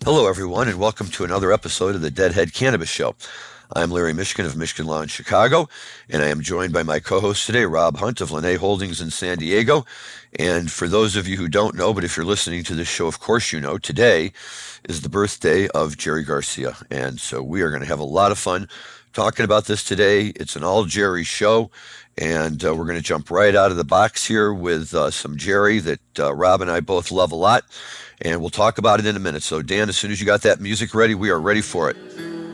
Hello, everyone, and welcome to another episode of the Deadhead Cannabis Show. I'm Larry Mishkin of Mishkin Law in Chicago, and I am joined by my co-host today, Rob Hunt of Lene Holdings in San Diego. And for those of you who don't know, but if you're listening to this show, of course you know, today is the birthday of Jerry Garcia. And so we are going to have a lot of fun talking about this today. It's an all Jerry show, and we're going to jump right out of the box here with some Jerry that Rob and I both love a lot. And we'll talk about it in a minute. So, Dan, as soon as you got that music ready, we are ready for it.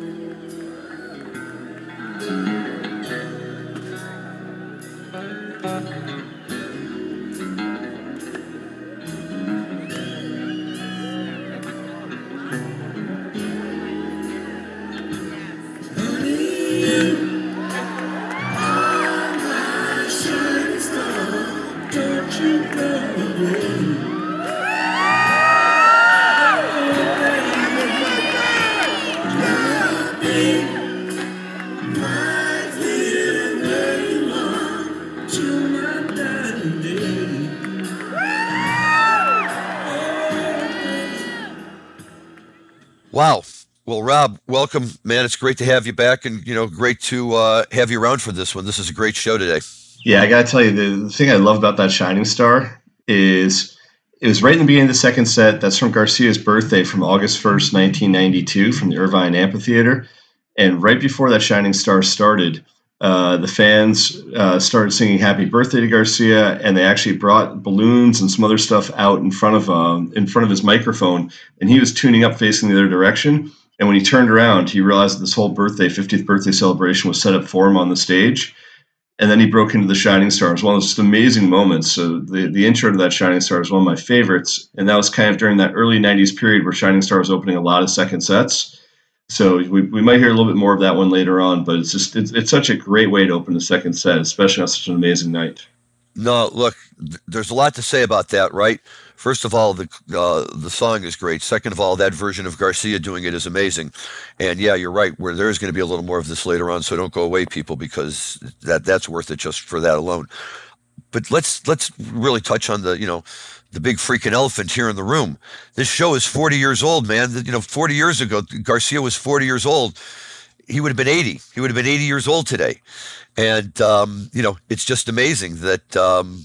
Wow. Well, Rob, welcome, man. It's great to have you back, and great to have you around for this one. This is a great show today. Yeah, I gotta tell you, the thing I love about that Shining Star is it was right in the beginning of the second set. That's from Garcia's birthday, from August 1st, 1992, from the Irvine Amphitheater. And right before that Shining Star started, the fans started singing "Happy Birthday" to Garcia, and they actually brought balloons and some other stuff out in front of his microphone, and he was tuning up facing the other direction. And when he turned around, he realized that this whole 50th birthday celebration was set up for him on the stage. And then he broke into the Shining Star. It was one of those just amazing moments. So the intro to that Shining Star is one of my favorites, and that was kind of during that early '90s period where Shining Star was opening a lot of second sets. So we might hear a little bit more of that one later on, but it's such a great way to open the second set, especially on such an amazing night. No, look, there's a lot to say about that, right? First of all, the song is great. Second of all, that version of Garcia doing it is amazing. And yeah, you're right. Where there is going to be a little more of this later on, so don't go away, people, because that's worth it just for that alone. But let's really touch on the big freaking elephant here in the room. This show is 40 years old, man. 40 years ago, Garcia was 40 years old. He would have been 80. He would have been 80 years old today. And, it's just amazing that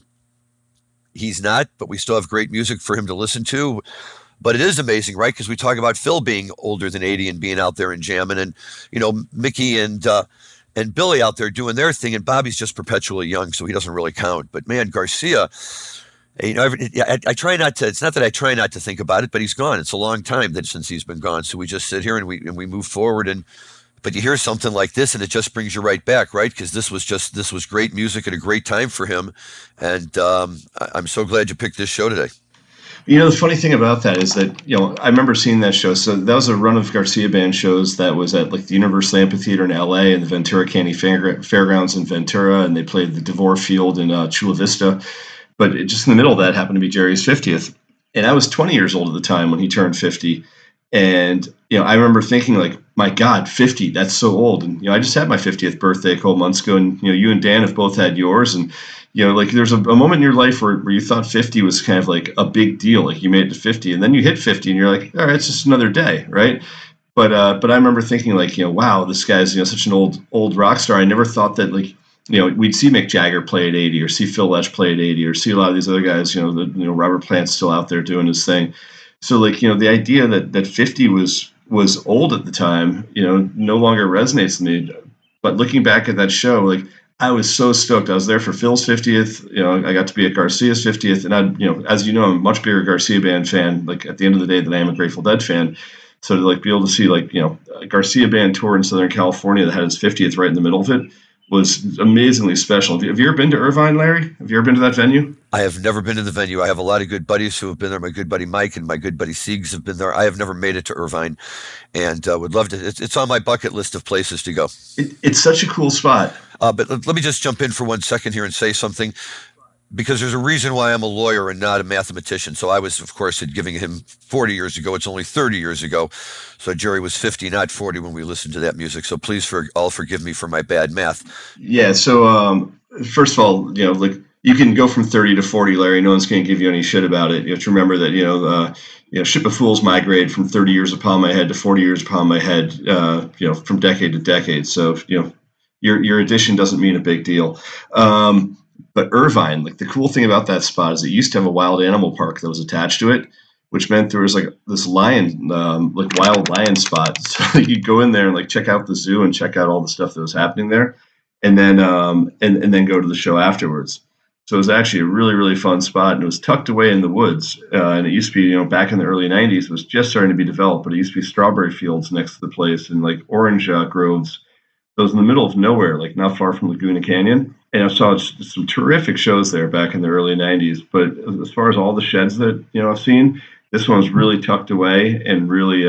he's not, but we still have great music for him to listen to. But it is amazing, right? Because we talk about Phil being older than 80 and being out there and jamming, and, Mickey and Billy out there doing their thing, and Bobby's just perpetually young, so he doesn't really count. But man, Garcia, I try not to. It's not that I try not to think about it, but he's gone. It's a long time since he's been gone. So we just sit here and we move forward. But you hear something like this, and it just brings you right back, right? Because this was great music at a great time for him, and I'm so glad you picked this show today. The funny thing about that is that, I remember seeing that show. So that was a run of Garcia Band shows that was at like the Universal Amphitheater in LA and the Ventura County Fairgrounds in Ventura, and they played the DeVore Field in Chula Vista. But just in the middle of that happened to be Jerry's 50th. And I was 20 years old at the time when he turned 50. And, I remember thinking, like, my God, 50, that's so old. And, I just had my 50th birthday a couple months ago, and, you and Dan have both had yours. And, there's a moment in your life where you thought 50 was kind of like a big deal, like you made it to 50, and then you hit 50 and you're like, all right, it's just another day, right? But I remember thinking, like, wow, this guy's, such an old rock star. I never thought that, like, we'd see Mick Jagger play at 80, or see Phil Lesh play at 80, or see a lot of these other guys, Robert Plant's still out there doing his thing. So, like, the idea that 50 was old at the time, no longer resonates with me. But looking back at that show, like, I was so stoked. I was there for Phil's 50th. I got to be at Garcia's 50th. And as I'm a much bigger Garcia Band fan, like, at the end of the day, than I am a Grateful Dead fan. So to, like, be able to see, like, a Garcia Band tour in Southern California that had his 50th right in the middle of it was amazingly special. Have you ever been to Irvine, Larry? Have you ever been to that venue? I have never been to the venue. I have a lot of good buddies who have been there. My good buddy Mike and my good buddy Siegs have been there. I have never made it to Irvine, and would love to. It's on my bucket list of places to go. It's such a cool spot. But let me just jump in for 1 second here and say something, because there's a reason why I'm a lawyer and not a mathematician. So I was, of course, giving him 40 years ago. It's only 30 years ago. So Jerry was 50, not 40 when we listened to that music. So please all forgive me for my bad math. Yeah. So first of all, like, you can go from 30 to 40, Larry. No one's going to give you any shit about it. You have to remember that, Ship of Fools migrate from 30 years upon my head to 40 years upon my head, from decade to decade. So, your addition doesn't mean a big deal. But Irvine, like the cool thing about that spot is it used to have a wild animal park that was attached to it, which meant there was like this lion, like wild lion spot. So you'd go in there and like check out the zoo and check out all the stuff that was happening there, and then and then go to the show afterwards. So it was actually a really, really fun spot, and it was tucked away in the woods. And it used to be, back in the early '90s, it was just starting to be developed, but it used to be strawberry fields next to the place and like orange groves. So it was in the middle of nowhere, like not far from Laguna Canyon. And I saw some terrific shows there back in the early '90s. But as far as all the sheds that I've seen, this one's really tucked away and really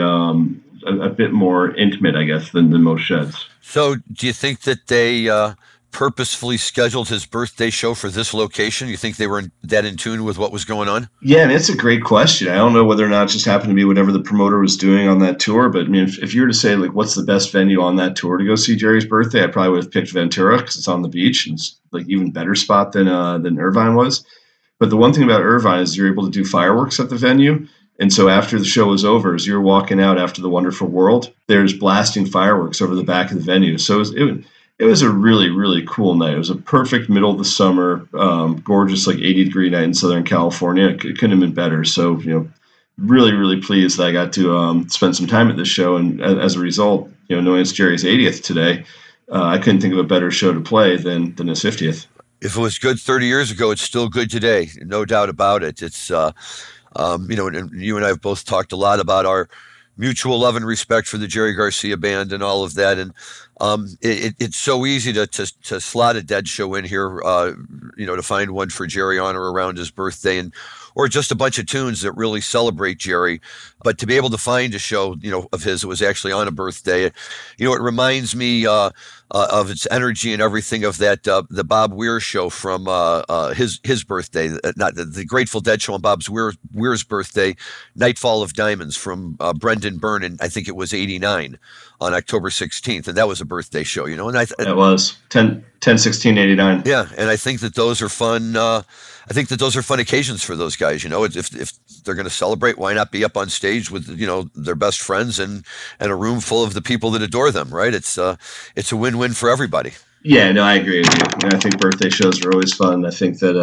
a bit more intimate, I guess, than most sheds. So, do you think that they purposefully scheduled his birthday show for this location? You think they were that in tune with what was going on? Yeah, I mean, it's a great question. I don't know whether or not it just happened to be whatever the promoter was doing on that tour, but I mean, if you were to say, like, what's the best venue on that tour to go see Jerry's birthday, I probably would have picked Ventura because it's on the beach and it's like even better spot than Irvine was. But the one thing about Irvine is you're able to do fireworks at the venue. And so after the show was over, as you're walking out after the Wonderful World, there's blasting fireworks over the back of the venue. So it was a really, really cool night. It was a perfect middle of the summer, gorgeous, like 80-degree night in Southern California. It couldn't have been better. So, really, really pleased that I got to spend some time at this show. And as a result, knowing it's Jerry's 80th today, I couldn't think of a better show to play than his 50th. If it was good 30 years ago, it's still good today. No doubt about it. It's, and you and I have both talked a lot about our mutual love and respect for the Jerry Garcia band and all of that. And it's so easy to slot a Dead show in here, to find one for Jerry on or around his birthday, or just a bunch of tunes that really celebrate Jerry. But to be able to find a show, of his that was actually on a birthday, it reminds me of its energy and everything of that the Bob Weir show from his birthday, not the Grateful Dead show on Weir's birthday, Nightfall of Diamonds from Brendan Byrne, and I think it was '89 on October 16th, and that was a birthday show, and it was 10/16/89. Yeah, and I think that those are fun. I think that those are fun occasions for those guys. If they're going to celebrate, why not be up on stage with their best friends and a room full of the people that adore them? Right? It's a win-win for everybody. Yeah, no, I agree with you. I think birthday shows are always fun. I think that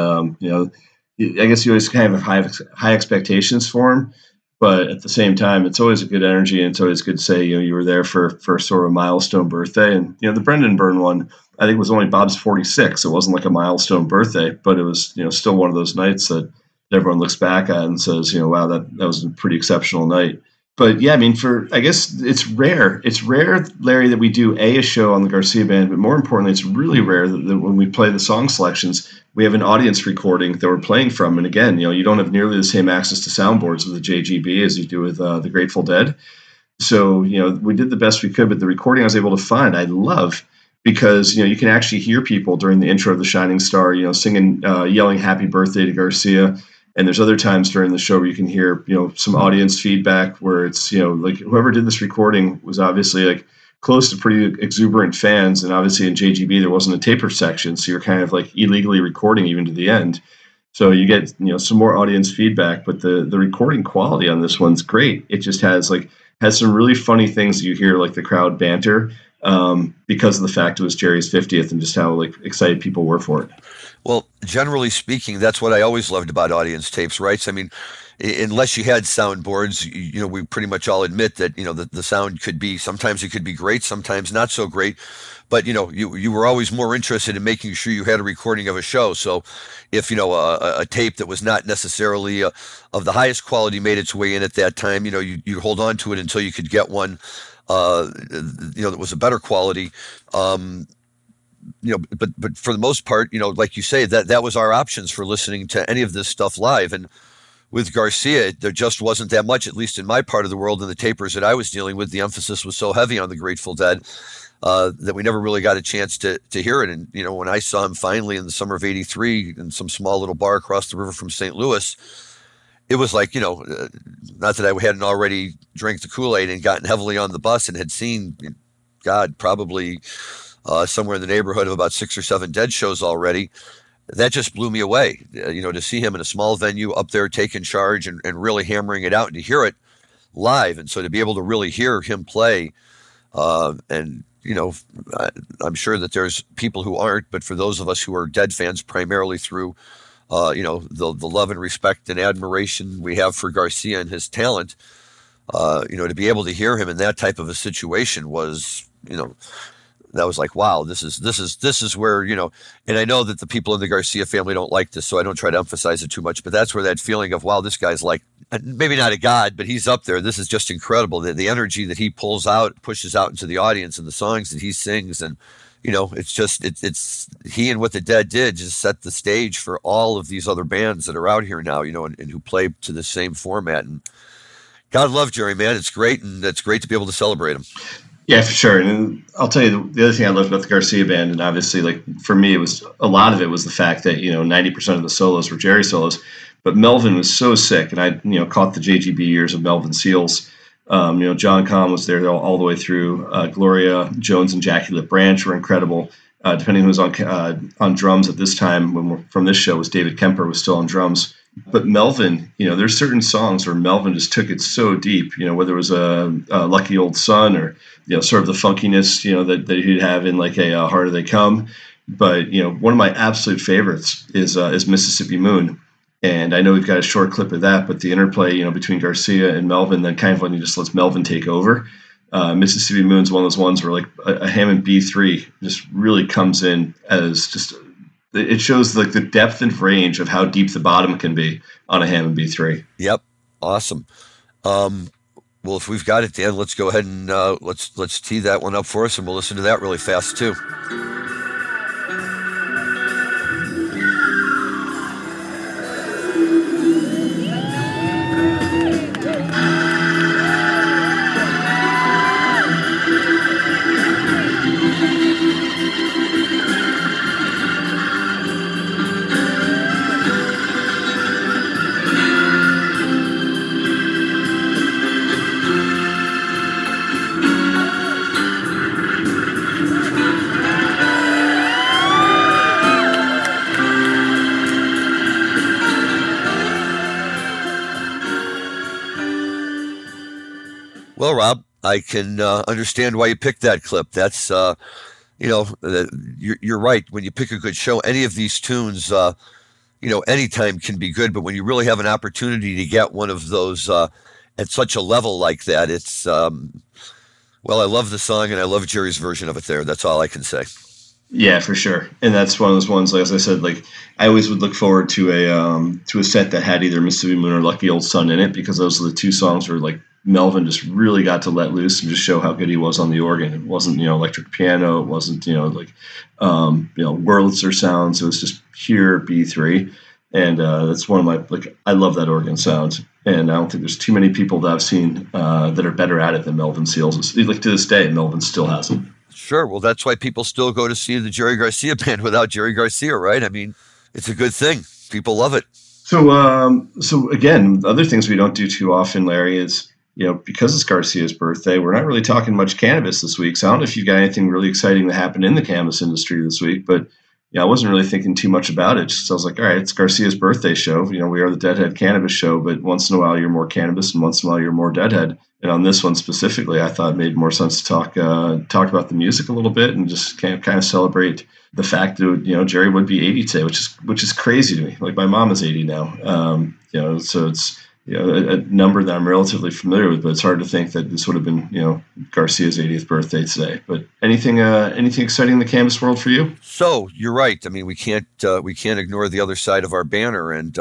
I guess you always kind of have high expectations for them, but at the same time, it's always a good energy, and it's always good to say you were there for sort of a milestone birthday. And the Brendan Byrne one, I think, was only Bob's 46. It wasn't like a milestone birthday, but it was still one of those nights that everyone looks back at and says, wow, that was a pretty exceptional night. But yeah, I mean, I guess it's rare. It's rare, Larry, that we do a show on the Garcia Band, but more importantly, it's really rare that when we play the song selections, we have an audience recording that we're playing from. And again, you don't have nearly the same access to soundboards with the JGB as you do with the Grateful Dead. So, we did the best we could, but the recording I was able to find, I love, because, you can actually hear people during the intro of The Shining Star, singing, yelling happy birthday to Garcia. And there's other times during the show where you can hear, some audience feedback where it's, like whoever did this recording was obviously like close to pretty exuberant fans. And obviously in JGB, there wasn't a taper section. So you're kind of like illegally recording even to the end. So you get, some more audience feedback, but the recording quality on this one's great. It just has some really funny things that you hear, like the crowd banter, because of the fact it was Jerry's 50th and just how excited people were for it. Well, generally speaking, that's what I always loved about audience tapes, right? So, I mean, unless you had soundboards, we pretty much all admit that, the sound sometimes it could be great, sometimes not so great. But, you were always more interested in making sure you had a recording of a show. So if, a tape that was not necessarily of the highest quality made its way in at that time, you'd hold on to it until you could get one, that was a better quality. But for the most part, like you say, that was our options for listening to any of this stuff live. And with Garcia, there just wasn't that much, at least in my part of the world, and the tapers that I was dealing with. The emphasis was so heavy on the Grateful Dead that we never really got a chance to hear it. And, when I saw him finally in the summer of '83 in some small little bar across the river from St. Louis, it was like, not that I hadn't already drank the Kool-Aid and gotten heavily on the bus and had seen, God, probably somewhere in the neighborhood of about 6 or 7 Dead shows already. that just blew me away. To see him in a small venue up there taking charge and really hammering it out, and to hear it live, and so to be able to really hear him play, and I'm sure that there's people who aren't, but for those of us who are Dead fans primarily through, the love and respect and admiration we have for Garcia and his talent, to be able to hear him in that type of a situation was, that was like, wow, this is where, and I know that the people in the Garcia family don't like this, so I don't try to emphasize it too much, but that's where that feeling of, wow, this guy's like, maybe not a god, but he's up there. This is just incredible. The energy that he pushes out into the audience, and the songs that he sings, and it's just it's he and what the Dead did just set the stage for all of these other bands that are out here now, and who play to the same format. And God love Jerry, man. It's great, and it's great to be able to celebrate him. Yeah, for sure. And I'll tell you the other thing I loved about the Garcia band, and obviously, like for me, it was a lot of it was the fact that 90% of the solos were Jerry solos, but Melvin was so sick, and I caught the JGB years of Melvin Seals. John Kahn was there all the way through. Gloria Jones and Jackie Lip Branch were incredible. Depending who was on drums at this time, from this show, was David Kemper was still on drums. But Melvin, there's certain songs where Melvin just took it so deep, whether it was a Lucky Old Son, or, sort of the funkiness, that he'd have in like a Harder They Come. But, one of my absolute favorites is Mississippi Moon. And I know we've got a short clip of that, but the interplay, between Garcia and Melvin, then kind of when he just lets Melvin take over. Mississippi Moon's one of those ones where like a Hammond B3 just really comes in as just, it shows like the depth and range of how deep the bottom can be on a Hammond B3. Yep. Awesome. Well, if we've got it, Dan, let's go ahead and let's tee that one up for us, and we'll listen to that really fast too. Well, Rob, I can understand why you picked that clip. That's, you're right. When you pick a good show, any of these tunes, anytime can be good. But when you really have an opportunity to get one of those at such a level like that, it's, I love the song, and I love Jerry's version of it there. That's all I can say. Yeah, for sure. And that's one of those ones, like, as I said, like I always would look forward to a set that had either Mississippi Moon or Lucky Old Son in it, because those are the two songs where like Melvin just really got to let loose and just show how good he was on the organ. It wasn't, electric piano. It wasn't, Wurlitzer sounds. It was just pure B3. And that's one of my, like, I love that organ sound. And I don't think there's too many people that I've seen that are better at it than Melvin Seals. Like to this day, Melvin still has it. Sure. Well, that's why people still go to see the Jerry Garcia band without Jerry Garcia, right? I mean, it's a good thing. People love it. So again, other things we don't do too often, Larry, is, because it's Garcia's birthday, we're not really talking much cannabis this week. So I don't know if you've got anything really exciting that happened in the cannabis industry this week, but I wasn't really thinking too much about it. So I was like, all right, it's Garcia's birthday show. We are the Deadhead Cannabis Show, but once in a while you're more cannabis, and once in a while you're more Deadhead. And on this one specifically, I thought it made more sense to talk about the music a little bit and just kind of celebrate the fact that Jerry would be 80 today, which is crazy to me. Like my mom is 80 now, so it's a number that I'm relatively familiar with, but it's hard to think that this would have been Garcia's 80th birthday today. But anything exciting in the cannabis world for you? So you're right. I mean, we can't ignore the other side of our banner, and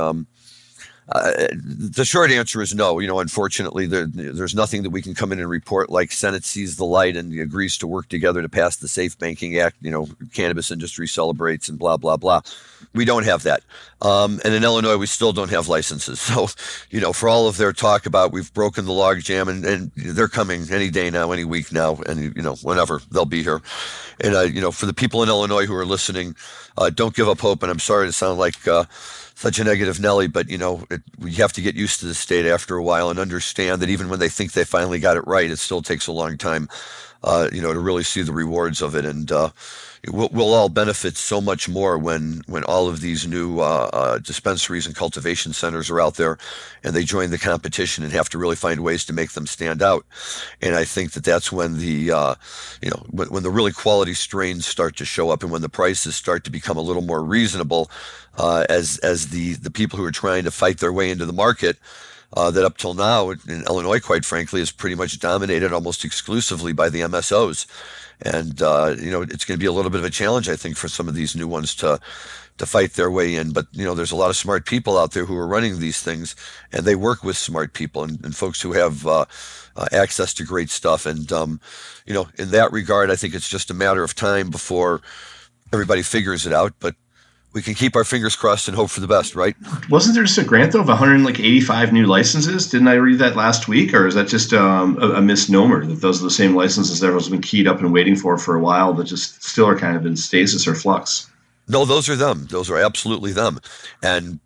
the short answer is no. Unfortunately, there's nothing that we can come in and report like Senate sees the light and agrees to work together to pass the Safe Banking Act. Cannabis industry celebrates and blah, blah, blah. We don't have that. And in Illinois, we still don't have licenses. So, for all of their talk about we've broken the log jam, and they're coming any day now, any week now, and, whenever they'll be here. And, for the people in Illinois who are listening, don't give up hope. And I'm sorry to sound like such a negative Nelly, but we have to get used to the state after a while and understand that even when they think they finally got it right, it still takes a long time. to really see the rewards of it. And we'll all benefit so much more when all of these new dispensaries and cultivation centers are out there, and they join the competition and have to really find ways to make them stand out. And I think that that's when when the really quality strains start to show up, and when the prices start to become a little more reasonable, as the people who are trying to fight their way into the market. That up till now in Illinois, quite frankly, is pretty much dominated almost exclusively by the MSOs. And it's going to be a little bit of a challenge, I think, for some of these new ones to fight their way in. But there's a lot of smart people out there who are running these things, and they work with smart people and folks who have access to great stuff. And in that regard, I think it's just a matter of time before everybody figures it out. But we can keep our fingers crossed and hope for the best, right? Wasn't there just a grant, though, of 185 new licenses? Didn't I read that last week? Or is that just a misnomer, that those are the same licenses everyone's been keyed up and waiting for a while that just still are kind of in stasis or flux? No, those are them. Those are absolutely them. And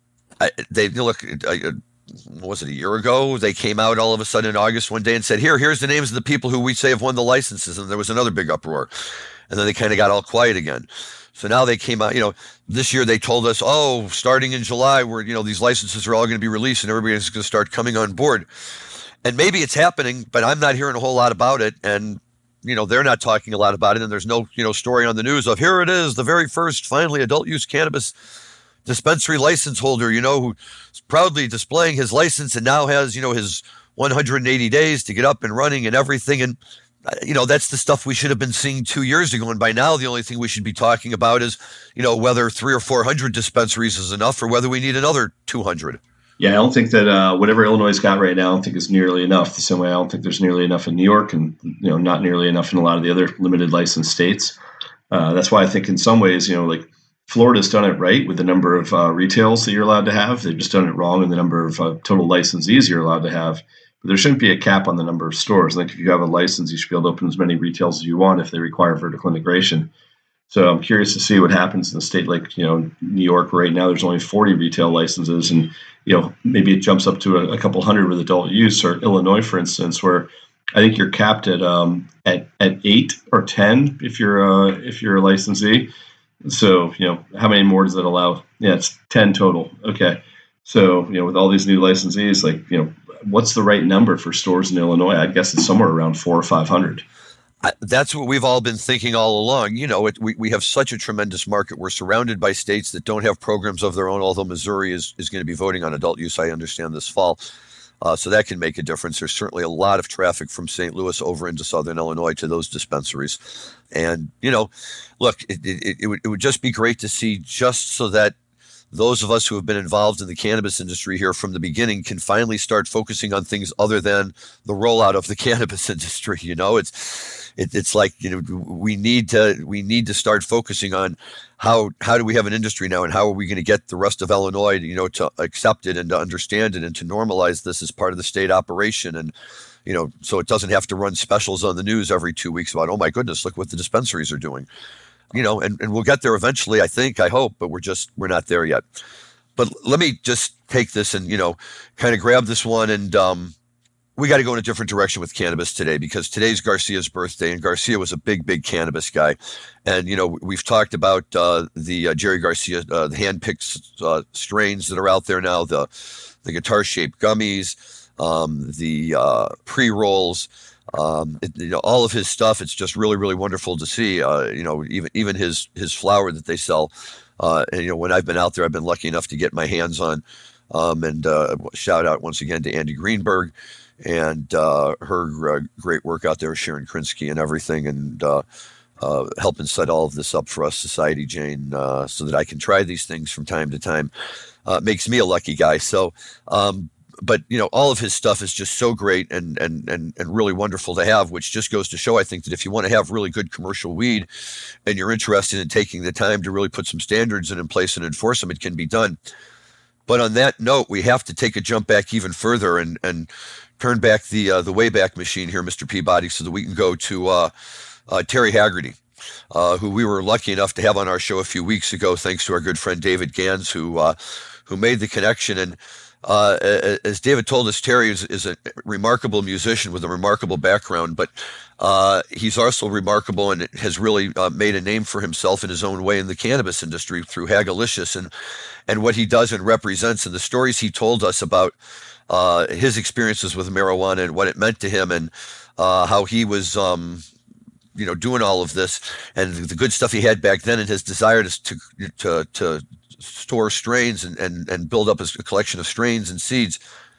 what was it, a year ago? They came out all of a sudden in August one day and said, here's the names of the people who we say have won the licenses. And there was another big uproar. And then they kind of got all quiet again. So now they came out, this year they told us, starting in July, these licenses are all going to be released and everybody's going to start coming on board. And maybe it's happening, but I'm not hearing a whole lot about it. And, they're not talking a lot about it. And there's no, story on the news of, here it is, the very first, finally, adult use cannabis dispensary license holder, who's proudly displaying his license and now has, his 180 days to get up and running and everything. And that's the stuff we should have been seeing 2 years ago. And by now, the only thing we should be talking about is, whether 300 or 400 dispensaries is enough or whether we need another 200. Yeah, I don't think that whatever Illinois got right now, I don't think is nearly enough. The same way I don't think there's nearly enough in New York, and not nearly enough in a lot of the other limited license states. That's why I think in some ways, like Florida's done it right with the number of retails that you're allowed to have. They've just done it wrong in the number of total licensees you're allowed to have. But there shouldn't be a cap on the number of stores. I think if you have a license, you should be able to open as many retails as you want if they require vertical integration. So I'm curious to see what happens in a state like, New York. Right now, there's only 40 retail licenses, and, maybe it jumps up to a couple hundred with adult use. Or Illinois, for instance, where I think you're capped at 8 or 10 if you're a licensee. So, how many more does that allow? Yeah, it's 10 total. Okay. So, with all these new licensees, what's the right number for stores in Illinois? I guess it's somewhere around 400 or 500. That's what we've all been thinking all along. We have such a tremendous market. We're surrounded by states that don't have programs of their own, although Missouri is going to be voting on adult use, I understand, this fall. So that can make a difference. There's certainly a lot of traffic from St. Louis over into Southern Illinois to those dispensaries. And, look, it would just be great to see, just so that those of us who have been involved in the cannabis industry here from the beginning can finally start focusing on things other than the rollout of the cannabis industry. It's like, we need to start focusing on how do we have an industry now, and how are we going to get the rest of Illinois, to accept it and to understand it and to normalize this as part of the state operation. And, so it doesn't have to run specials on the news every 2 weeks about, oh my goodness, look what the dispensaries are doing. And we'll get there eventually, I hope, but we're not there yet. But let me just take this and, kind of grab this one. And we got to go in a different direction with cannabis today, because today's Garcia's birthday, and Garcia was a big, big cannabis guy. And, we've talked about the Jerry Garcia, the hand-picked strains that are out there now, the guitar-shaped gummies, the pre-rolls. All of his stuff, it's just really, really wonderful to see. Even his flower that they sell. And when I've been out there, I've been lucky enough to get my hands on. And shout out once again to Andy Greenberg and her great work out there, Sharon Krinsky and everything, and helping set all of this up for us, Society Jane, so that I can try these things from time to time. Makes me a lucky guy. So. But all of his stuff is just so great and really wonderful to have, which just goes to show, I think, that if you want to have really good commercial weed and you're interested in taking the time to really put some standards in place and enforce them, it can be done. But on that note, we have to take a jump back even further and turn back the Wayback Machine here, Mr. Peabody, so that we can go to Terry Haggerty, who we were lucky enough to have on our show a few weeks ago, thanks to our good friend David Gans, who made the connection. And As David told us, Terry is a remarkable musician with a remarkable background, but he's also remarkable and has really made a name for himself in his own way in the cannabis industry through Hagalicious and what he does and represents, and the stories he told us about his experiences with marijuana and what it meant to him, and how he was doing all of this and the good stuff he had back then, and his desire to store strains and build up a collection of strains and seeds.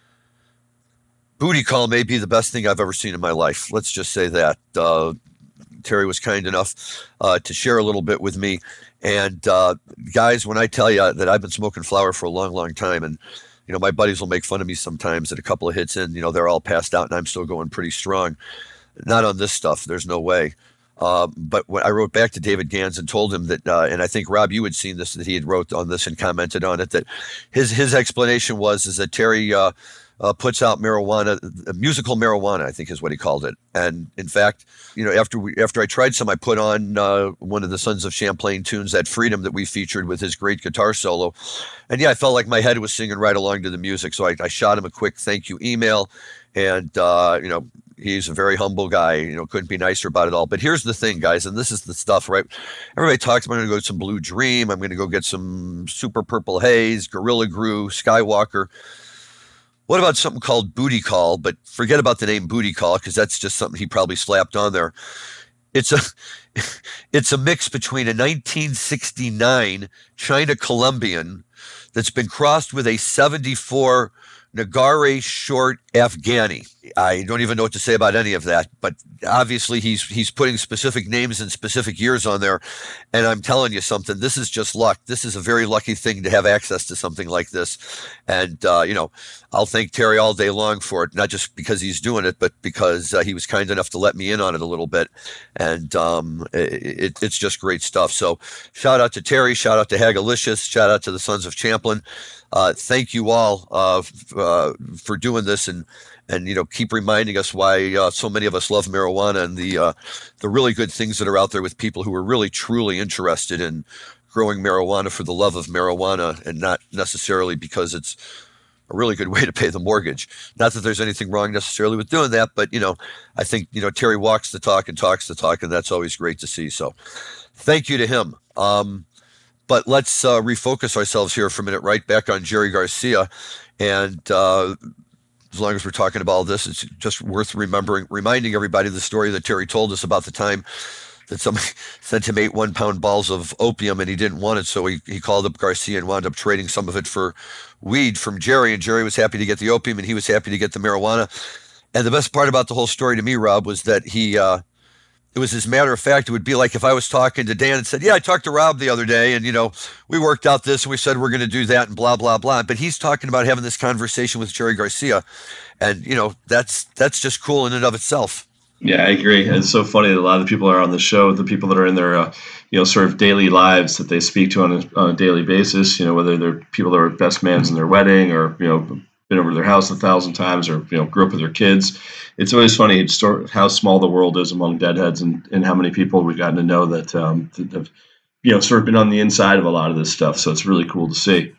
Booty Call may be the best thing I've ever seen in my life. Let's just say that. Terry was kind enough to share a little bit with me. And guys, when I tell you that I've been smoking flower for a long, long time, and my buddies will make fun of me sometimes at a couple of hits in, they're all passed out and I'm still going pretty strong. Not on this stuff. There's no way. But when I wrote back to David Gans and told him that, and I think Rob, you had seen this, that he had wrote on this and commented on it, that his explanation is that Terry puts out marijuana, musical marijuana, I think is what he called it. And in fact, after I tried some, I put on one of the Sons of Champlain tunes, that Freedom that we featured with his great guitar solo. And yeah, I felt like my head was singing right along to the music. So I shot him a quick thank you email, and he's a very humble guy, couldn't be nicer about it all. But here's the thing, guys, and this is the stuff, right? Everybody talks, I'm going to go get some Blue Dream. I'm going to go get some Super Purple Haze, Gorilla Glue, Skywalker. What about something called Booty Call? But forget about the name Booty Call, because that's just something he probably slapped on there. It's a mix between a 1969 China Colombian that's been crossed with a 74 Nagare short Afghani. I don't even know what to say about any of that, but obviously he's putting specific names and specific years on there. And I'm telling you something, this is just luck. This is a very lucky thing to have access to something like this. And, I'll thank Terry all day long for it, not just because he's doing it, but because he was kind enough to let me in on it a little bit. And it's just great stuff. So shout out to Terry, shout out to Hagalicious, shout out to the Sons of Champlain. Thank you all for doing this, and keep reminding us why so many of us love marijuana, and the really good things that are out there with people who are really truly interested in growing marijuana for the love of marijuana, and not necessarily because it's a really good way to pay the mortgage. Not that there's anything wrong necessarily with doing that, but I think Terry walks the talk and talks the talk, and that's always great to see. So thank you to him. But let's refocus ourselves here for a minute, right back on Jerry Garcia. And as long as we're talking about all this, it's just worth reminding everybody the story that Terry told us about the time that somebody sent him 8 1-pound balls of opium and he didn't want it. So he called up Garcia and wound up trading some of it for weed from Jerry. And Jerry was happy to get the opium and he was happy to get the marijuana. And the best part about the whole story to me, Rob, was that it was, as a matter of fact, it would be like if I was talking to Dan and said, yeah, I talked to Rob the other day and, we worked out this and we said we're going to do that and blah, blah, blah. But he's talking about having this conversation with Jerry Garcia. And, that's just cool in and of itself. Yeah, I agree. It's so funny that a lot of the people are on the show, the people that are in their, sort of daily lives that they speak to on a daily basis, whether they're people that are best mans in their wedding or, been over to their house 1,000 times or, grew up with their kids. It's always funny how small the world is among deadheads and how many people we've gotten to know that have, sort of been on the inside of a lot of this stuff. So it's really cool to see.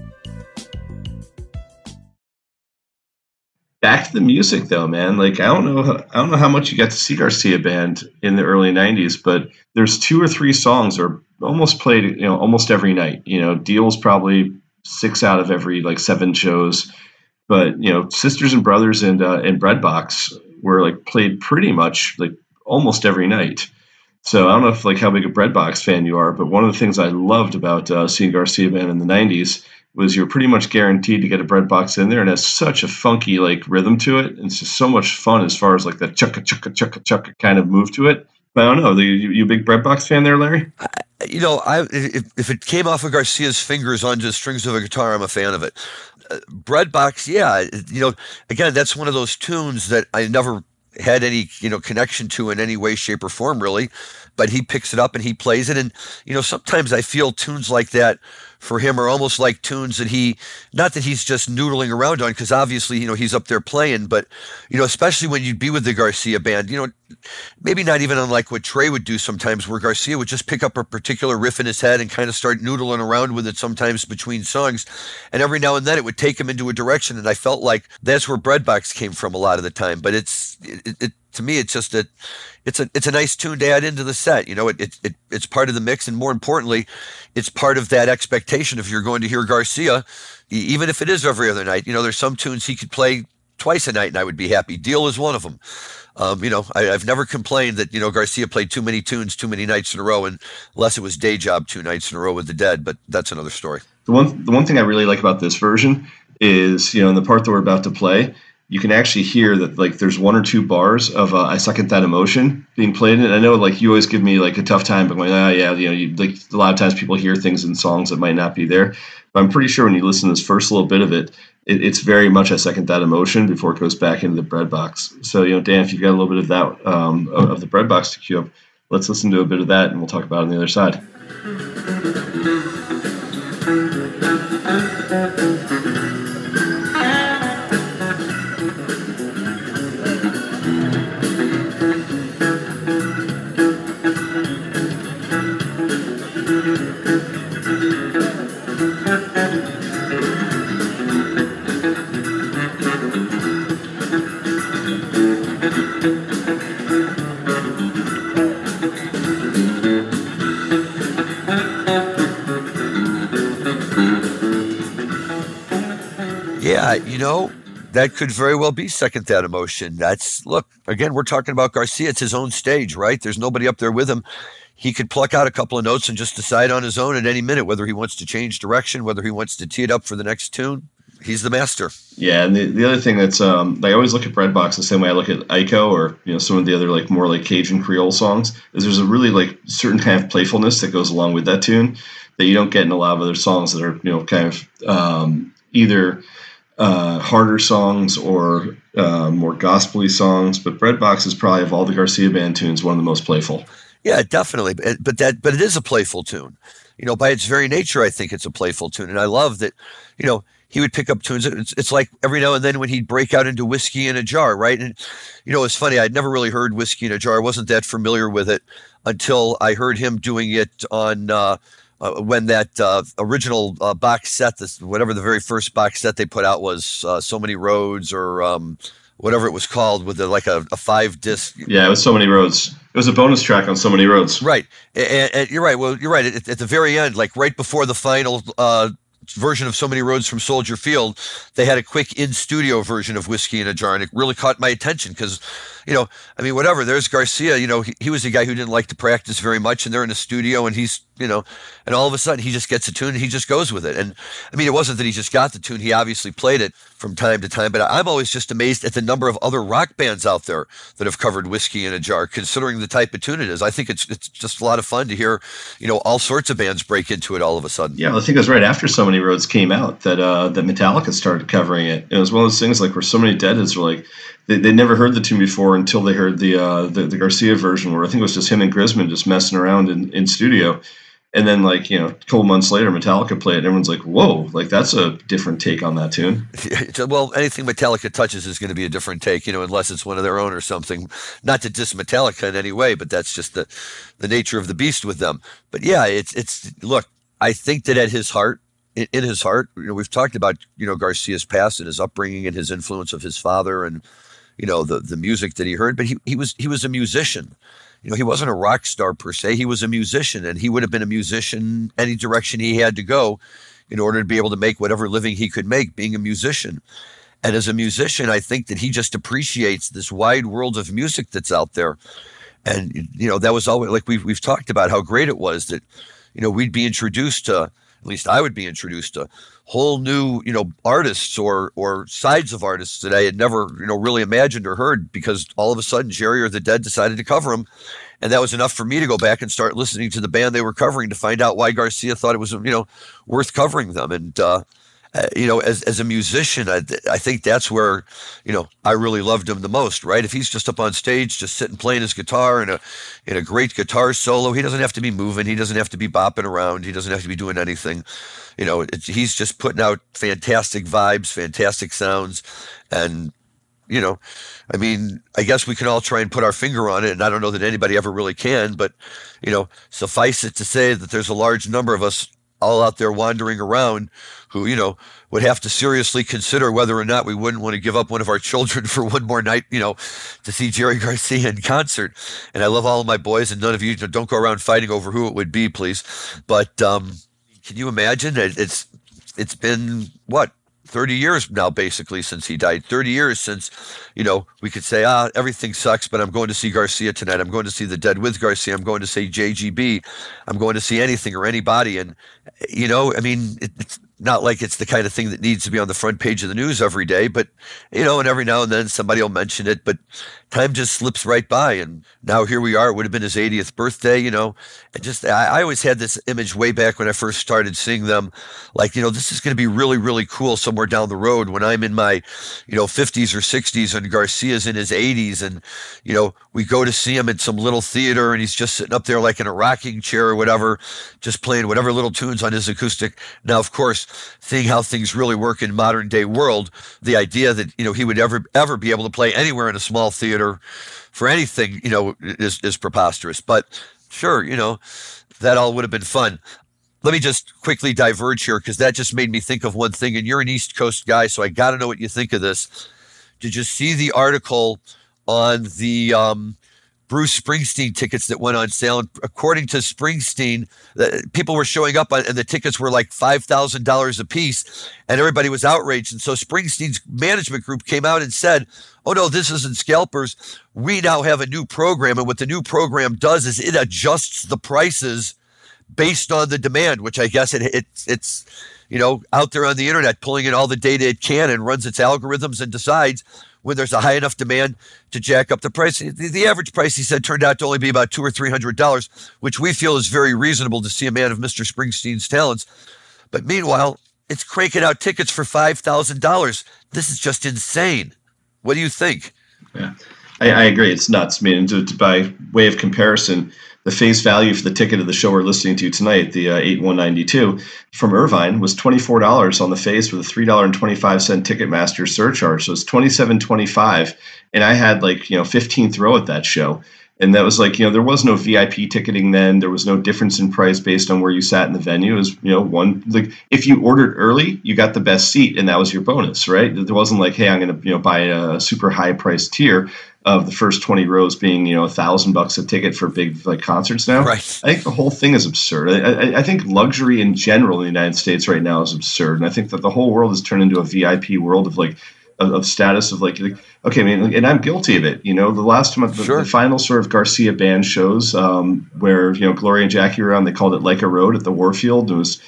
Back to the music though, man. Like I don't know how much you got to see Garcia Band in the early 90s, but there's 2 or 3 songs that are almost played, almost every night. Deal's probably 6 out of every 7 shows. But Sisters and Brothers and Breadbox were played pretty much almost every night. So I don't know if how big a Breadbox fan you are, but one of the things I loved about seeing Garcia Band in the 90s was you're pretty much guaranteed to get a Breadbox in there, and it has such a funky rhythm to it. And it's just so much fun as far as that chukka chukka chukka chukka kind of move to it. But I don't know. You a big Breadbox fan there, Larry? If it came off of Garcia's fingers onto the strings of a guitar, I'm a fan of it. Breadbox, yeah. Again, that's one of those tunes that I never had any, connection to in any way, shape, or form, really. But he picks it up and he plays it. And, sometimes I feel tunes like that for him are almost like tunes that not that he's just noodling around on, because obviously, he's up there playing, but, especially when you'd be with the Garcia band, maybe not even unlike what Trey would do sometimes, where Garcia would just pick up a particular riff in his head and kind of start noodling around with it sometimes between songs. And every now and then it would take him into a direction. And I felt like that's where Breadbox came from a lot of the time. But to me, it's just it's a nice tune to add into the set. It's part of the mix, and more importantly, it's part of that expectation if you're going to hear Garcia, even if it is every other night. There's some tunes he could play twice a night, and I would be happy. Deal is one of them. I've never complained that Garcia played too many tunes too many nights in a row, unless it was Day Job 2 nights in a row with the Dead. But that's another story. The one thing I really like about this version is in the part that we're about to play, you can actually hear that like there's one or two bars of "I Second That Emotion" being played. And I know like you always give me like a tough time, but going, like a lot of times people hear things in songs that might not be there. But I'm pretty sure when you listen to this first little bit of it, it's very much "I Second That Emotion" before it goes back into the Breadbox. So Dan, if you've got a little bit of that of the Breadbox to cue up, let's listen to a bit of that, and we'll talk about it on the other side. Yeah, that could very well be Second That Emotion. Look, again, we're talking about Garcia. It's his own stage, right? There's nobody up there with him. He could pluck out a couple of notes and just decide on his own at any minute whether he wants to change direction, whether he wants to tee it up for the next tune. He's the master. Yeah, and the other thing that's I always look at Breadbox the same way I look at Ico or some of the other like more like Cajun Creole songs, is there's a really like certain kind of playfulness that goes along with that tune that you don't get in a lot of other songs that are kind of either harder songs or more gospel-y songs. But Breadbox is probably, of all the Garcia Band tunes, one of the most playful. Yeah, definitely. But it is a playful tune. By its very nature, I think it's a playful tune. And I love that, he would pick up tunes. It's like every now and then when he'd break out into Whiskey in a Jar, right? And, it's funny. I'd never really heard Whiskey in a Jar. I wasn't that familiar with it until I heard him doing it on when that original box set, whatever the very first box set they put out was, So Many Roads or whatever it was called, with like a 5-disc. Yeah, it was So Many Roads. It was a bonus track on So Many Roads. Right. And you're right. Well, you're right. At the very end, like right before the final version of So Many Roads from Soldier Field, they had a quick in-studio version of Whiskey in a Jar, and it really caught my attention because, whatever, there's Garcia, he was a guy who didn't like to practice very much, and they're in the studio, and he's, and all of a sudden he just gets a tune and he just goes with it. And it wasn't that he just got the tune, he obviously played it from time to time, but I'm always just amazed at the number of other rock bands out there that have covered Whiskey in a Jar, considering the type of tune it is. I think it's just a lot of fun to hear, all sorts of bands break into it all of a sudden. Yeah, I think it was right after So Many Roads came out that that Metallica started covering it. It was one of those things like where so many Deadheads were like, they never heard the tune before until they heard the Garcia version, where I think it was just him and Grisman just messing around in studio. And then, like, a couple months later, Metallica played it, and everyone's like, whoa, like, that's a different take on that tune. Well, anything Metallica touches is going to be a different take, unless it's one of their own or something. Not to diss Metallica in any way, but that's just the nature of the beast with them. But yeah, look, I think that at his heart, in his heart, we've talked about, Garcia's past and his upbringing and his influence of his father and, the music that he heard, but he was a musician. He wasn't a rock star per se. He was a musician, and he would have been a musician any direction he had to go in order to be able to make whatever living he could make being a musician. And as a musician, I think that he just appreciates this wide world of music that's out there. And, that was always, like we've talked about how great it was that, we'd be introduced to, at least I would be introduced to whole new, artists or sides of artists that I had never, really imagined or heard, because all of a sudden Jerry or the Dead decided to cover them. And that was enough for me to go back and start listening to the band they were covering to find out why Garcia thought it was, worth covering them. And as a musician, I think that's where, I really loved him the most, right? If he's just up on stage, just sitting playing his guitar in a great guitar solo, he doesn't have to be moving, he doesn't have to be bopping around, he doesn't have to be doing anything. He's just putting out fantastic vibes, fantastic sounds, and you know, I mean, I guess we can all try and put our finger on it, and I don't know that anybody ever really can, but, suffice it to say that there's a large number of us all out there wandering around who, would have to seriously consider whether or not we wouldn't want to give up one of our children for one more night, to see Jerry Garcia in concert. And I love all of my boys, and none of you don't go around fighting over who it would be, please. But can you imagine? It's been what? 30 years now, basically, since he died. 30 years since, we could say, everything sucks, but I'm going to see Garcia tonight. I'm going to see The Dead with Garcia. I'm going to see JGB. I'm going to see anything or anybody. And, I mean, it's not like it's the kind of thing that needs to be on the front page of the news every day, but, and every now and then somebody will mention it. But time just slips right by. And now here we are. It would have been his 80th birthday, And just, I always had this image way back when I first started seeing them, like, this is going to be really, really cool somewhere down the road when I'm in my, 50s or 60s and Garcia's in his 80s. And, we go to see him at some little theater and he's just sitting up there like in a rocking chair or whatever, just playing whatever little tunes on his acoustic. Now, of course, seeing how things really work in modern day world, the idea that, he would ever be able to play anywhere in a small theater for anything, is preposterous. But sure, that all would have been fun. Let me just quickly diverge here because that just made me think of one thing. And you're an East Coast guy, so I got to know what you think of this. Did you see the article on the Bruce Springsteen tickets that went on sale? And according to Springsteen, people were showing up and the tickets were like $5,000 a piece, and everybody was outraged. And so Springsteen's management group came out and said, "Oh no, this isn't scalpers. We now have a new program, and what the new program does is it adjusts the prices based on the demand," which I guess it's out there on the internet pulling in all the data it can and runs its algorithms and decides when there's a high enough demand to jack up the price. The average price, he said, turned out to only be about $200 or $300, which we feel is very reasonable to see a man of Mr. Springsteen's talents. But meanwhile, it's cranking out tickets for $5,000. This is just insane. What do you think? Yeah, I agree. It's nuts. I mean, by way of comparison, the face value for the ticket of the show we're listening to tonight, the 8192 from Irvine, was $24 on the face with a $3.25 Ticketmaster surcharge. So it's $27.25, and I had 15th row at that show. And that was there was no VIP ticketing then. There was no difference in price based on where you sat in the venue. It was, if you ordered early, you got the best seat, and that was your bonus, right? There wasn't hey, I'm going to, buy a super high price tier of the first 20 rows being, $1,000 a ticket for big concerts now. Right. I think the whole thing is absurd. I think luxury in general in the United States right now is absurd. And I think that the whole world has turned into a VIP world of status of okay, I mean, and I'm guilty of it. The last time the final sort of Garcia band shows where, Gloria and Jackie were on, they called it Like a Road at the Warfield. It was,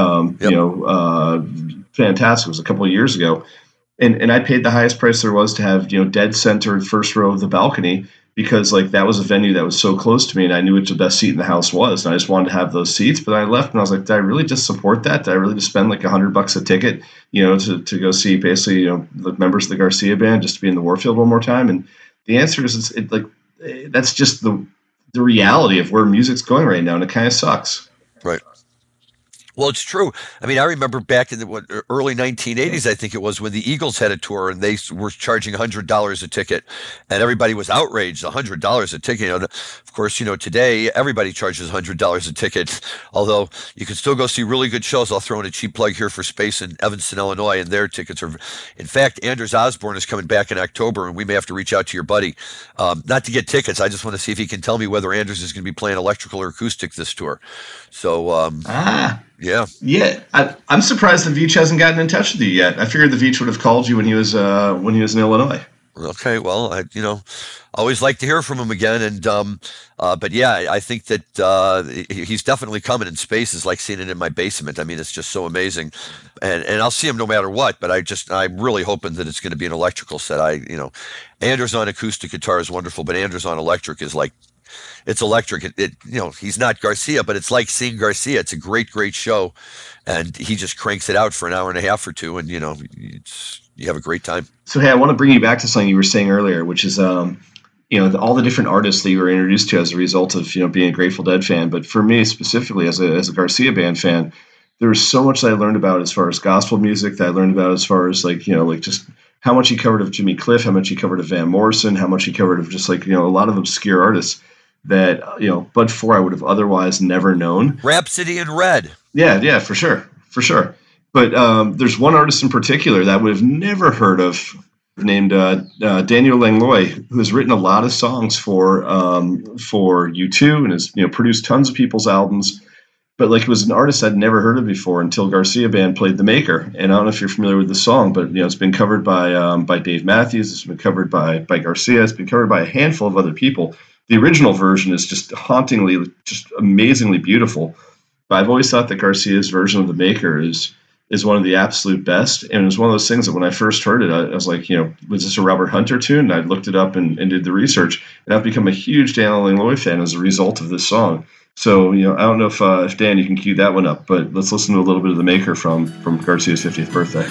fantastic. It was a couple of years ago. And I paid the highest price there was to have, dead center first row of the balcony because that was a venue that was so close to me and I knew what the best seat in the house was. And I just wanted to have those seats. But I left and I was like, did I really just support that? Did I really just spend $100 a ticket, to go see basically, the members of the Garcia band just to be in the Warfield one more time? And the answer is that's just the reality of where music's going right now. And it kind of sucks. Right. Well, it's true. I mean, I remember back in the early 1980s, I think it was, when the Eagles had a tour and they were charging $100 a ticket, and everybody was outraged. $100 a ticket. Of course, today everybody charges $100 a ticket. Although you can still go see really good shows. I'll throw in a cheap plug here for Space in Evanston, Illinois, and their tickets are. In fact, Anders Osborne is coming back in October, and we may have to reach out to your buddy, not to get tickets. I just want to see if he can tell me whether Anders is going to be playing electrical or acoustic this tour. So. Yeah. I'm surprised the Veach hasn't gotten in touch with you yet. I figured the Veach would have called you when he was in Illinois. Okay, well, I always like to hear from him again, and but yeah, I think that he's definitely coming. In Space is like seeing it in my basement. I mean, it's just so amazing, and I'll see him no matter what. But I'm really hoping that it's going to be an electrical set. Anders on acoustic guitar is wonderful, but Anders on electric is it's electric. He's not Garcia, but it's like seeing Garcia. It's a great show, and he just cranks it out for an hour and a half or two, and you have a great time. So, hey, I want to bring you back to something you were saying earlier, which is, all the different artists that you were introduced to as a result of, being a Grateful Dead fan. But for me specifically, as a Garcia Band fan, there was so much that I learned about as far as gospel music, that I learned about as far as just how much he covered of Jimmy Cliff, how much he covered of Van Morrison, how much he covered of just a lot of obscure artists that, but for I would have otherwise never known. Rhapsody in Red. Yeah, for sure. But there's one artist in particular that I would have never heard of, named Daniel Langlois, who has written a lot of songs for U2 and has produced tons of people's albums. But it was an artist I'd never heard of before until Garcia Band played "The Maker." And I don't know if you're familiar with the song, but it's been covered by Dave Matthews. It's been covered by Garcia. It's been covered by a handful of other people. The original version is just hauntingly, just amazingly beautiful. But I've always thought that Garcia's version of "The Maker" is one of the absolute best. And it was one of those things that when I first heard it, I was like, was this a Robert Hunter tune? And I looked it up and did the research. And I've become a huge Daniel Langlois fan as a result of this song. So, I don't know if Dan, you can cue that one up, but let's listen to a little bit of "The Maker" from Garcia's 50th birthday.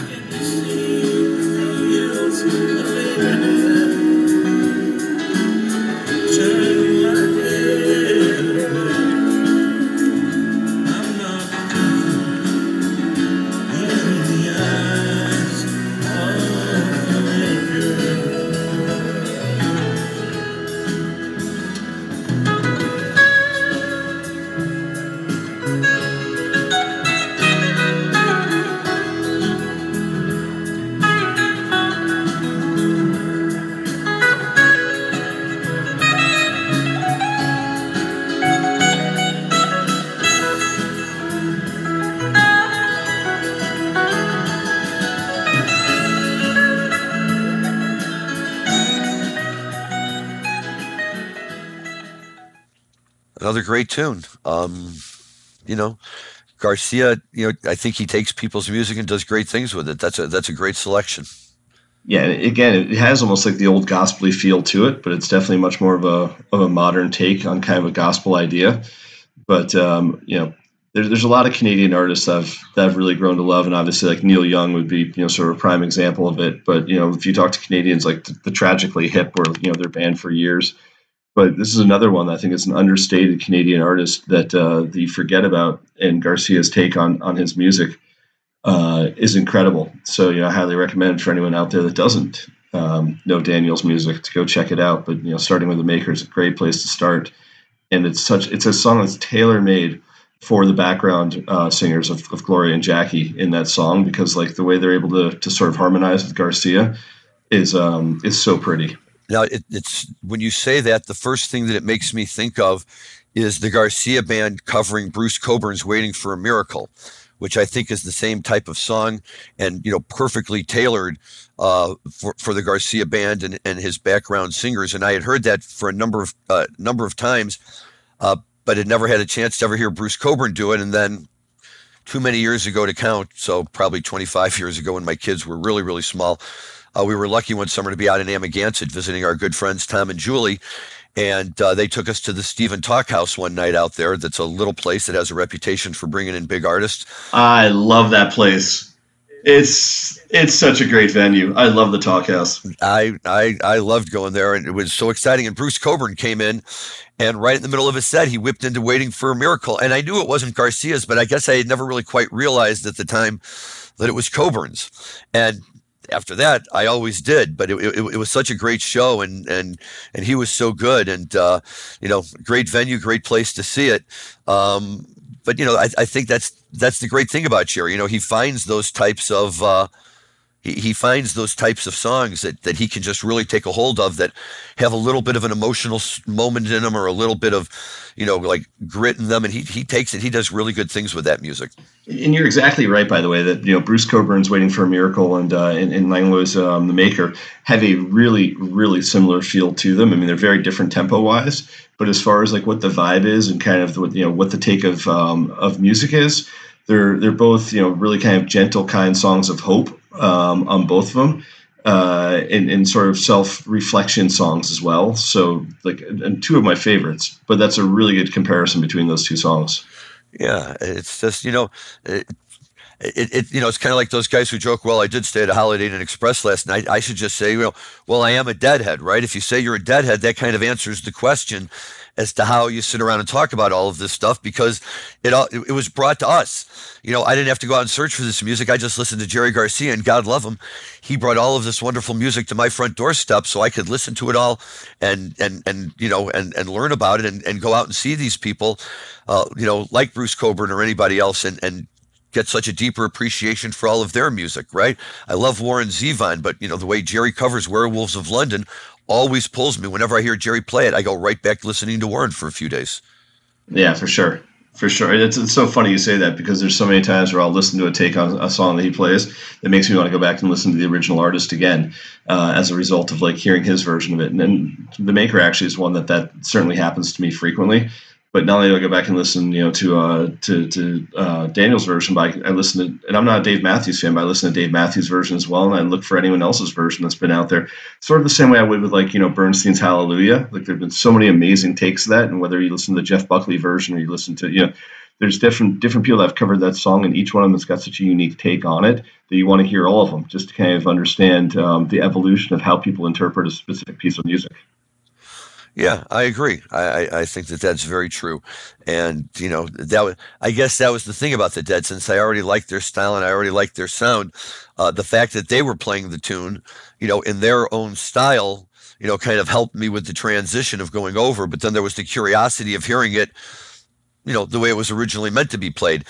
Another great tune. Garcia, I think he takes people's music and does great things with it. That's a great selection. Yeah, again, it has almost like the old gospel-y feel to it, but it's definitely much more of a modern take on kind of a gospel idea. But there's a lot of Canadian artists that I've really grown to love, and obviously like Neil Young would be sort of a prime example of it. But if you talk to Canadians, like the Tragically Hip, were they're banned for years. But this is another one that I think is an understated Canadian artist that you forget about, and Garcia's take on his music is incredible. So I highly recommend for anyone out there that doesn't know Daniel's music to go check it out. But starting with "The Maker" is a great place to start, and it's a song that's tailor made for the background singers of Gloria and Jackie in that song, because the way they're able to sort of harmonize with Garcia is so pretty. Now, it's when you say that, the first thing that it makes me think of is the Garcia Band covering Bruce Cockburn's "Waiting for a Miracle," which I think is the same type of song and perfectly tailored for the Garcia Band and his background singers. And I had heard that for a number of times, but had never had a chance to ever hear Bruce Cockburn do it. And then too many years ago to count, so probably 25 years ago when my kids were really, really small, we were lucky one summer to be out in Amagansett visiting our good friends Tom and Julie, and they took us to the Stephen Talk House one night out there. That's a little place that has a reputation for bringing in big artists. I love that place. It's such a great venue. I love the Talk House. I loved going there, and it was so exciting. And Bruce Cockburn came in, and right in the middle of his set, he whipped into "Waiting for a Miracle." And I knew it wasn't Garcia's, but I guess I had never really quite realized at the time that it was Cockburn's. And after that, I always did, but it was such a great show, and he was so good, and great venue, great place to see it. But I think that's the great thing about Jerry. He finds those types of he finds those types of songs that he can just really take a hold of, that have a little bit of an emotional moment in them, or a little bit of like grit in them, and he takes it. He does really good things with that music. And you're exactly right, by the way, that Bruce Cockburn's "Waiting for a Miracle" and Langlois' "The Maker" have a really, really similar feel to them. I mean, they're very different tempo wise, but as far as like what the vibe is and kind of what the take of music is, they're both really kind of gentle, kind songs of hope on both of them. and sort of self-reflection songs as well. So like, and two of my favorites, but that's a really good comparison between those two songs. Yeah, it's just, it's kind of like those guys who joke, well, I did stay at a Holiday Inn Express last night. I should just say, well, I am a deadhead, right? If you say you're a deadhead, that kind of answers the question as to how you sit around and talk about all of this stuff, because it was brought to us. I didn't have to go out and search for this music. I just listened to Jerry Garcia, and God love him, he brought all of this wonderful music to my front doorstep, so I could listen to it all and learn about it, and go out and see these people, like Bruce Cockburn or anybody else, and get such a deeper appreciation for all of their music, right? I love Warren Zevon, but the way Jerry covers Werewolves of London always pulls me. Whenever I hear Jerry play it, I go right back listening to Warren for a few days. Yeah, for sure. For sure. It's so funny you say that, because there's so many times where I'll listen to a take on a song that he plays that makes me want to go back and listen to the original artist again, as a result of like hearing his version of it. And The Maker actually is one that certainly happens to me frequently. But not only do I go back and listen, to Daniel's version, but I listen to, and I'm not a Dave Matthews fan, but I listen to Dave Matthews' version as well, and I look for anyone else's version that's been out there. Sort of the same way I would with Bernstein's Hallelujah. Like there've been so many amazing takes of that, and whether you listen to the Jeff Buckley version or you listen to, there's different people that have covered that song, and each one of them has got such a unique take on it that you want to hear all of them just to kind of understand the evolution of how people interpret a specific piece of music. Yeah, I agree. I think that that's very true, and I guess that was the thing about the Dead. Since I already liked their style and I already liked their sound, the fact that they were playing the tune, in their own style, kind of helped me with the transition of going over. But then there was the curiosity of hearing it, the way it was originally meant to be played.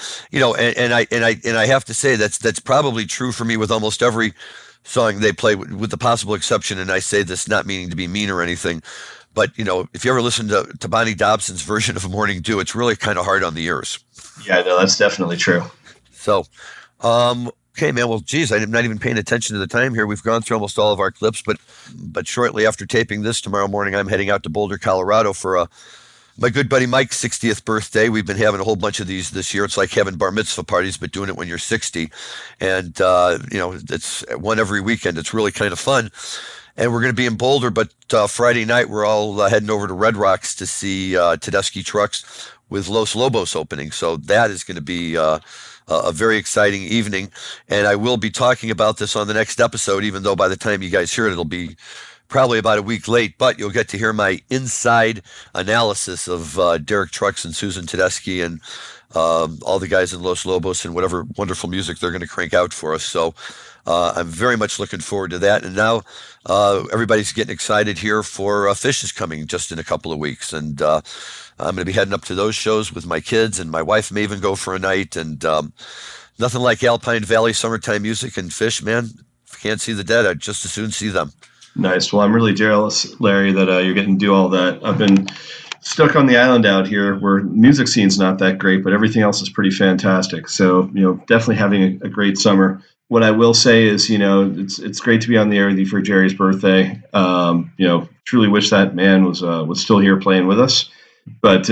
And I have to say that's probably true for me with almost every song they play, with the possible exception. And I say this not meaning to be mean or anything. But, if you ever listen to Bonnie Dobson's version of Morning Dew, it's really kind of hard on the ears. Yeah, no, that's definitely true. So, okay, man. Well, geez, I'm not even paying attention to the time here. We've gone through almost all of our clips, but shortly after taping this tomorrow morning, I'm heading out to Boulder, Colorado for my good buddy Mike's 60th birthday. We've been having a whole bunch of these this year. It's like having bar mitzvah parties, but doing it when you're 60. And, it's one every weekend. It's really kind of fun. And we're going to be in Boulder, but Friday night we're all heading over to Red Rocks to see Tedeschi Trucks with Los Lobos opening. So that is going to be a very exciting evening. And I will be talking about this on the next episode, even though by the time you guys hear it, it'll be probably about a week late. But you'll get to hear my inside analysis of Derek Trucks and Susan Tedeschi and all the guys in Los Lobos and whatever wonderful music they're going to crank out for us. So I'm very much looking forward to that. And now everybody's getting excited here for Phish is coming just in a couple of weeks. And I'm going to be heading up to those shows with my kids, and my wife may even go for a night. And nothing like Alpine Valley summertime music and Phish, man. If you can't see the Dead, I'd just as soon see them. Nice. Well, I'm really jealous, Larry, that you're getting to do all that. I've been stuck on the island out here where music scene's not that great, but everything else is pretty fantastic. So, definitely having a great summer. What I will say is, it's great to be on the air with you for Jerry's birthday. Truly wish that man was still here playing with us. But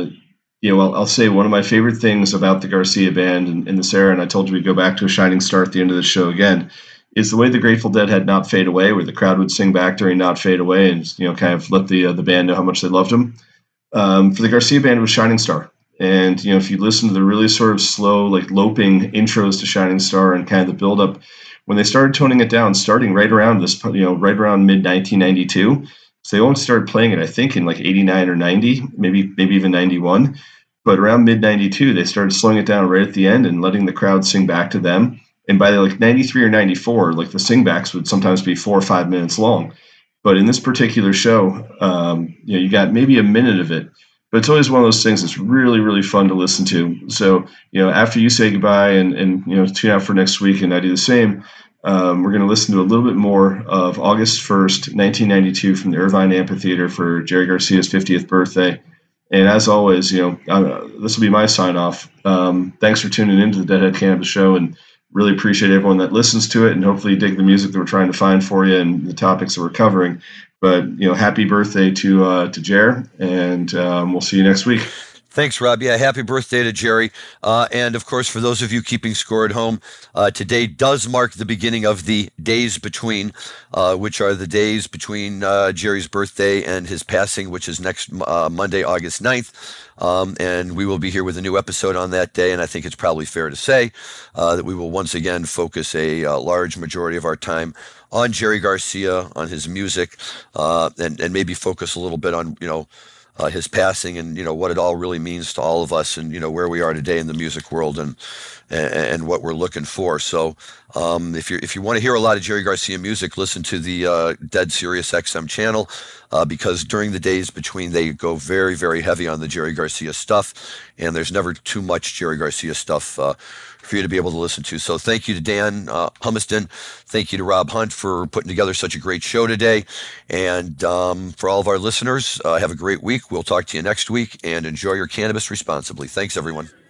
I'll say one of my favorite things about the Garcia band in this era, and I told you we'd go back to a shining star at the end of the show again, is the way the Grateful Dead had Not Fade Away, where the crowd would sing back during Not Fade Away and kind of let the band know how much they loved them. For the Garcia band, it was Shining Star. And, if you listen to the really sort of slow, like loping intros to Shining Star and kind of the buildup, when they started toning it down, starting right around right around mid 1992, so they only started playing it, I think, in like 89 or 90, maybe even 91. But around mid 92, they started slowing it down right at the end and letting the crowd sing back to them. And by like 93 or 94, like the singbacks would sometimes be 4 or 5 minutes long. But in this particular show, you got maybe a minute of it. But it's always one of those things that's really, really fun to listen to. So, after you say goodbye and tune out for next week and I do the same, we're going to listen to a little bit more of August 1st, 1992 from the Irvine Amphitheater for Jerry Garcia's 50th birthday. And as always, this will be my sign off. Thanks for tuning into the Deadhead Cannabis Show, and really appreciate everyone that listens to it, and hopefully you dig the music that we're trying to find for you and the topics that we're covering. But, happy birthday to Jer, and we'll see you next week. Thanks, Rob. Yeah, happy birthday to Jerry. And of course, for those of you keeping score at home, today does mark the beginning of the days between, which are the days between Jerry's birthday and his passing, which is next Monday, August 9th. And we will be here with a new episode on that day. And I think it's probably fair to say that we will once again focus a large majority of our time on Jerry Garcia, on his music, and maybe focus a little bit on, his passing and what it all really means to all of us and where we are today in the music world and what we're looking for. So if you want to hear a lot of Jerry Garcia music, listen to the Dead Sirius XM channel because during the days between they go very, very heavy on the Jerry Garcia stuff, and there's never too much Jerry Garcia stuff for you to be able to listen to. So thank you to Dan Humiston. Thank you to Rob Hunt for putting together such a great show today. And for all of our listeners, have a great week. We'll talk to you next week, and enjoy your cannabis responsibly. Thanks, everyone.